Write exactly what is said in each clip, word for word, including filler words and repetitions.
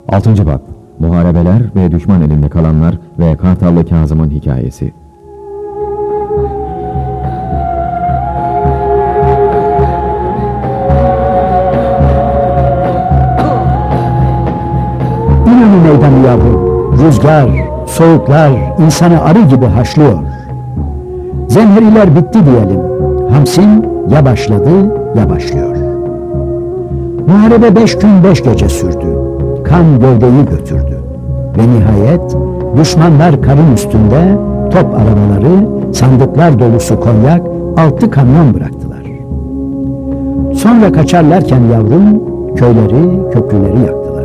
altıncı. Bab Muharebeler ve düşman elinde kalanlar ve Kartallı Kazım'ın hikayesi. İnönü meydanı yavrum, rüzgar, soğuklar insanı arı gibi haşlıyor. Zemheriler bitti diyelim, Hamsin ya başladı ya başlıyor. Muharebe beş gün beş gece sürdü, kan gövdeyi götürdü. Ve nihayet düşmanlar karın üstünde top arabaları, sandıklar dolusu konyak, altı kamyon bıraktılar. Sonra kaçarlarken yavrum, köyleri, köprüleri yaktılar.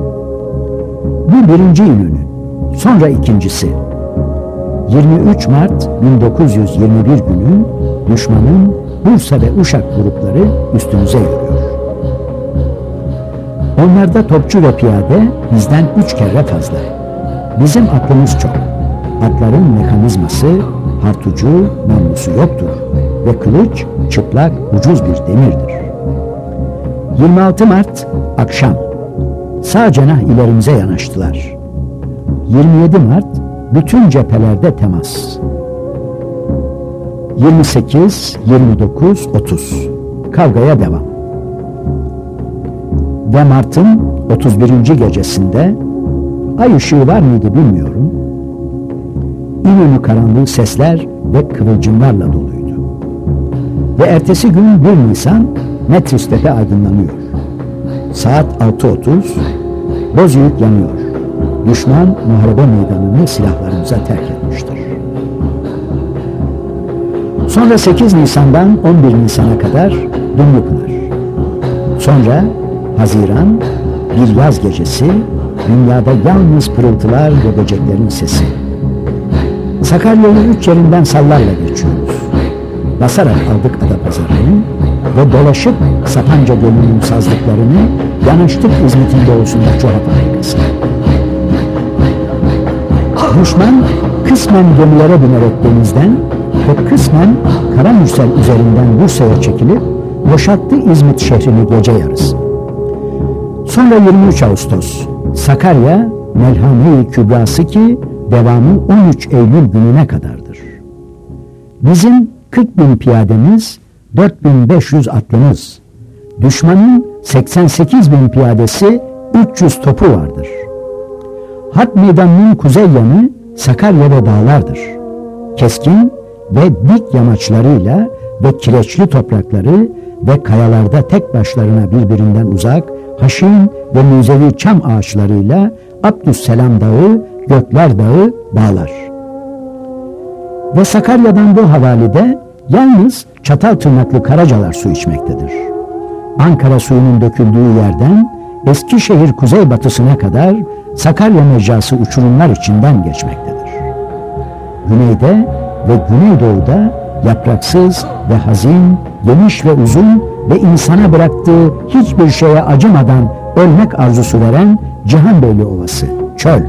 Bu birinci İnönü, sonra ikincisi. yirmi üç Mart bin dokuz yüz yirmi bir günü düşmanın Bursa ve Uşak grupları üstümüze yürüyor. Onlarda topçu ve piyade bizden üç kere fazla. Bizim aklımız çok. Atların mekanizması, hartucu, namlusu yoktur ve kılıç çıplak, ucuz bir demirdir. yirmi altı Mart akşam sağ cenah ilerimize yanaştılar. yirmi yedi Mart bütün cephelerde temas. yirmi sekiz, yirmi dokuz, otuz kavgaya devam. Ve Mart'ın otuz birinci gecesinde ay ışığı var mıydı bilmiyorum. İnönü karanlığı sesler ve kıvılcımlarla doluydu. Ve ertesi gün bir Nisan Metristepe aydınlanıyor. Saat altı otuz Bozüyük yanıyor. Düşman muharebe meydanını silahlarımıza terk etmiştir. Sonra sekiz Nisan'dan on bir Nisan'a kadar Dumlupınar. Sonra Haziran, bir yaz gecesi, dünyada yalnız pırıltılar ve böceklerin sesi. Sakarya'yı üç yerinden sallarla geçiyoruz. Basarak aldık Adapazarı'nı ve dolaşıp Sapanca Gölü'nün sazlıklarını yanaştık İzmit'in doğusunda Çoğap Afrika'sına. Düşman kısmen gemilere binerek denizden ve kısmen Karamürsel üzerinden Bursa'ya çekilip boşalttı İzmit şehrini gece yarısı. Sonra yirmi üç Ağustos Sakarya Melhame-i Kübrası ki devamı on üç Eylül gününe kadardır. Bizim kırk bin piyademiz, dört bin beş yüz atlımız, düşmanın seksen sekiz bin piyadesi, üç yüz topu vardır. Harp meydanının kuzey yanı Sakarya ve dağlardır. Keskin ve dik yamaçlarıyla ve kireçli toprakları ve kayalarda tek başlarına birbirinden uzak, haşin ve müzevi çam ağaçlarıyla Abdüsselam Dağı, Gökler Dağı bağlar. Ve Sakarya'dan bu havalide yalnız çatal tırnaklı Karacalar su içmektedir. Ankara suyunun döküldüğü yerden Eskişehir kuzeybatısına kadar Sakarya mecrası uçurumlar içinden geçmektedir. Güneyde ve güneydoğuda yapraksız ve hazin, geniş ve uzun ve insana bıraktığı hiçbir şeye acımadan ölmek arzusu veren Cihanbeyli Ovası, çöl.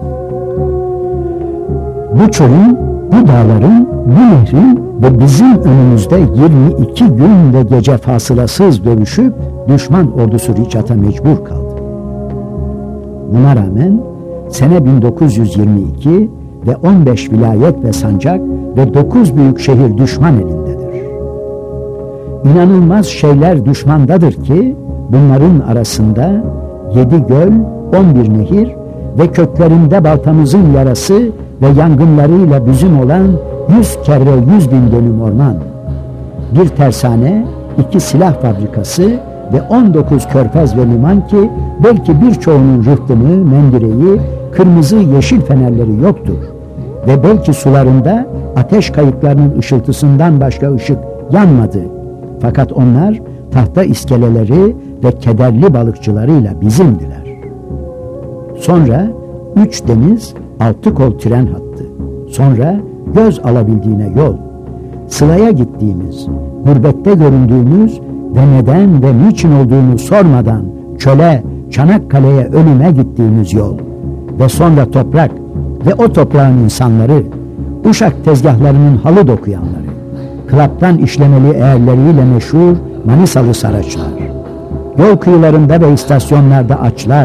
Bu çölün, bu dağların, bu nehrin ve bizim önümüzde yirmi iki gün ve gece fasılasız dövüşüp düşman ordusu Riçat'a mecbur kaldı. Buna rağmen sene bin dokuz yüz yirmi iki ve on beş vilayet ve sancak ve dokuz büyük şehir düşman elindedir. İnanılmaz şeyler düşmandadır ki bunların arasında yedi göl, on bir nehir ve köklerinde baltamızın yarası ve yangınlarıyla bizim olan yüz kere yüz bin dönüm orman, bir tersane, iki silah fabrikası ve on dokuz körfez ve liman ki belki birçoğunun rıhtımı, mendireyi, kırmızı yeşil fenerleri yoktur ve belki sularında ateş kayıklarının ışıltısından başka ışık yanmadı. Fakat onlar tahta iskeleleri ve kederli balıkçılarıyla bizimdiler. Sonra üç deniz, altı kol tren hattı. Sonra göz alabildiğine yol. Sılaya gittiğimiz, gurbette göründüğümüz ve neden ve niçin olduğunu sormadan çöle, Çanakkale'ye, ölüme gittiğimiz yol. Ve sonra toprak ve o toprağın insanları, Uşak tezgahlarının halı dokuyanları, klaptan işlemeli eğerleriyle meşhur Manisalı saraçlar, yol kıyılarında ve istasyonlarda açlar,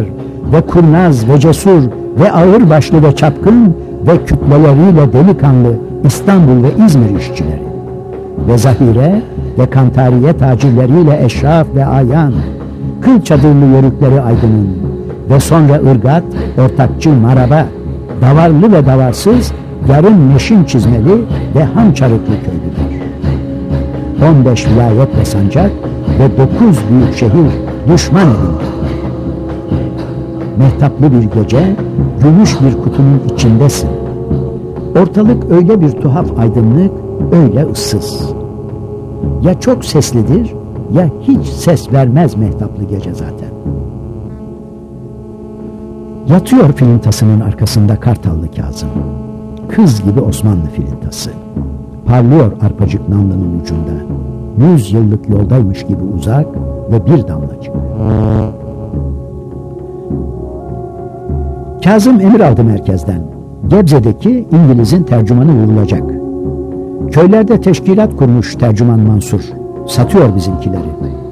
ve kurnaz ve cesur ve ağırbaşlı ve çapkın ve kütleleriyle delikanlı İstanbul ve İzmir işçileri ve zahire ve kantariye tacirleriyle eşraf ve ayan, kıl çadırlı yörükleri aydının ve sonra ırgat, ortakçı maraba, davarlı ve davarsız, yarım meşin çizmeli ve hançarıklı köylüler. on beş vilayet ve sancak ve dokuz büyük şehir düşman edildi. Mehtaplı bir gece, gümüş bir kutunun içindesin. Ortalık öyle bir tuhaf aydınlık, öyle ıssız. Ya çok seslidir, ya hiç ses vermez mehtaplı gece zaten. Yatıyor filintasının arkasında Kartallı Kazım. Kız gibi Osmanlı filintası. Parlıyor arpacık namlunun ucunda. Yüz yıllık yoldaymış gibi uzak ve bir damlacık. Kazım emir aldı merkezden. Gebze'deki İngiliz'in tercümanı vurulacak. Köylerde teşkilat kurmuş tercüman Mansur. Satıyor bizimkileri.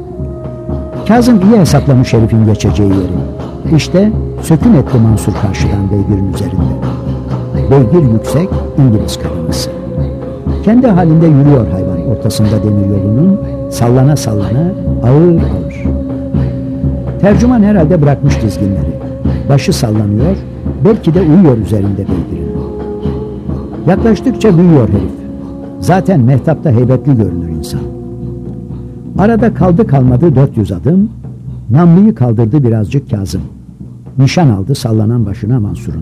Kazım iyi hesaplamış herifin geçeceği yeri. İşte sökün etti Mansur karşıdan beygirin üzerinde. Beygir yüksek, İngiliz karınası. Kendi halinde yürüyor hayvan ortasında demir yolunun, sallana sallana, ağır ağır. Tercüman herhalde bırakmış dizginleri. Başı sallanıyor, belki de uyuyor üzerinde beygirin. Yaklaştıkça büyüyor herif. Zaten mehtapta heybetli görünür insan. Arada kaldı kalmadı dört yüz adım, namlıyı kaldırdı birazcık Kazım. Nişan aldı sallanan başına Mansur'un.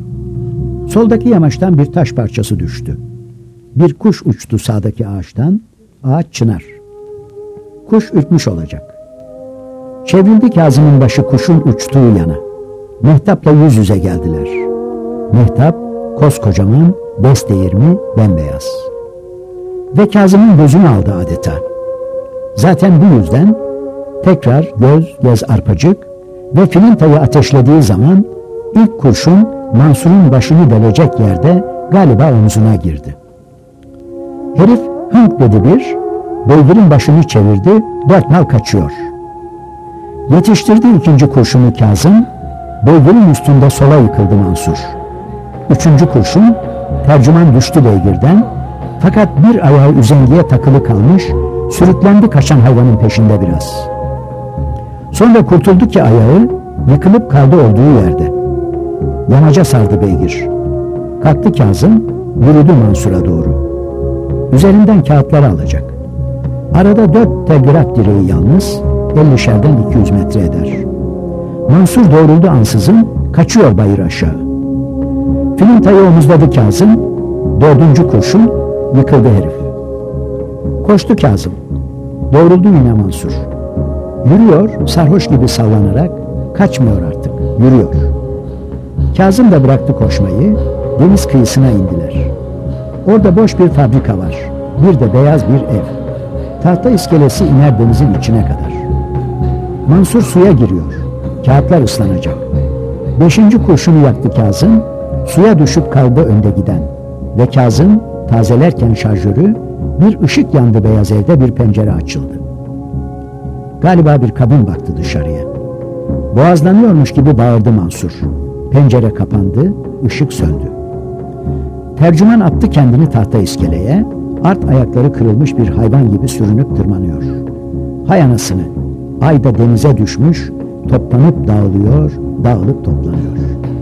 Soldaki yamaçtan bir taş parçası düştü. Bir kuş uçtu sağdaki ağaçtan, ağaç çınar. Kuş ürkmüş olacak. Çevrildi Kazım'ın başı kuşun uçtuğu yana. Mehtap'la yüz yüze geldiler. Mehtap, koskocaman, besdeğirmi, bembeyaz. Ve Kazım'ın gözünü aldı adeta. Zaten bu yüzden tekrar göz göz arpacık ve filintayı ateşlediği zaman ilk kurşun Mansur'un başını delecek yerde galiba omzuna girdi. Herif hınk dedi bir, beygirin başını çevirdi, dört nal kaçıyor. Yetiştirdi ikinci kurşunu Kazım, beygirin üstünde sola yıkıldı Mansur. Üçüncü kurşun, tercüman düştü beygirden, fakat bir ayağı üzengiye takılı kalmış, sürüklendi kaçan hayvanın peşinde biraz. Sonra kurtuldu ki ayağı, yıkılıp kaldı olduğu yerde. Yamaca sardı beygir. Kalktı Kazım, yürüdü Mansur'a doğru. Üzerinden kağıtları alacak. Arada dört telgraf direği yalnız, ellişerden iki yüz metre eder. Mansur doğruldu ansızın, kaçıyor bayır aşağı. Filintayı omuzladı Kazım, dördüncü kurşun, yıkıldı herif. Koştu Kazım, doğruldu yine Mansur. Yürüyor, sarhoş gibi sallanarak, kaçmıyor artık, yürüyor. Kazım da bıraktı koşmayı, deniz kıyısına indiler. Orada boş bir fabrika var, bir de beyaz bir ev. Tahta iskelesi iner denizin içine kadar. Mansur suya giriyor, kağıtlar ıslanacak. Beşinci kurşunu yaktı Kazım, suya düşüp kaldı önde giden. Ve Kazım, tazelerken şarjörü, bir ışık yandı beyaz evde, bir pencere açıldı. Galiba bir kadın baktı dışarıya. Boğazlanıyormuş gibi bağırdı Mansur. Pencere kapandı, ışık söndü. Tercüman attı kendini tahta iskeleye, art ayakları kırılmış bir hayvan gibi sürünüp tırmanıyor. Hay anasını, ay da denize düşmüş, toplanıp dağılıyor, dağılıp toplanıyor.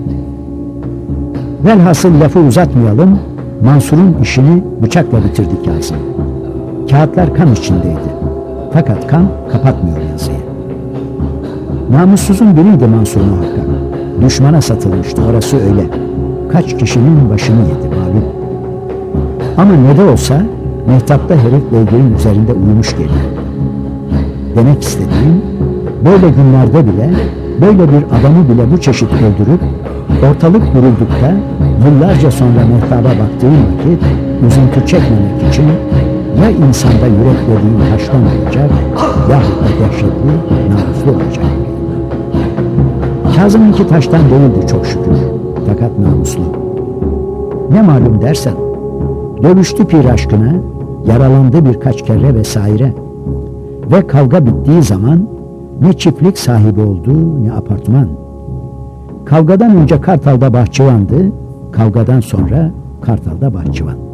Velhasıl lafı uzatmayalım, Mansur'un işini bıçakla bitirdi Kazım. Kağıtlar kan içindeydi. Fakat kan kapatmıyor yazıyı. Namussuzun biriydi Mansur muhakkak. Düşmana satılmıştı, orası öyle. Kaç kişinin başını yedi malum. Ama ne de olsa mehtapta herif beygirin üzerinde uyumuş geliyor. Demek istediğim, böyle günlerde bile, böyle bir adamı bile bu çeşit öldürüp, ortalık vuruldukta, yıllarca sonra mehtaba baktığın vakit, üzüntü çekmemek için, ya insanda yüreklediğin taştan olacak, yahut da dehşetli, namuslu olacak. Kazım'ınki taştan değildi çok şükür, fakat namuslu. Ne malum dersen, dövüştü pir aşkına, yaralandı birkaç kere vesaire. Ve kavga bittiği zaman ne çiftlik sahibi oldu ne apartman. Kavgadan önce Kartal'da bahçıvandı, kavgadan sonra Kartal'da bahçıvan.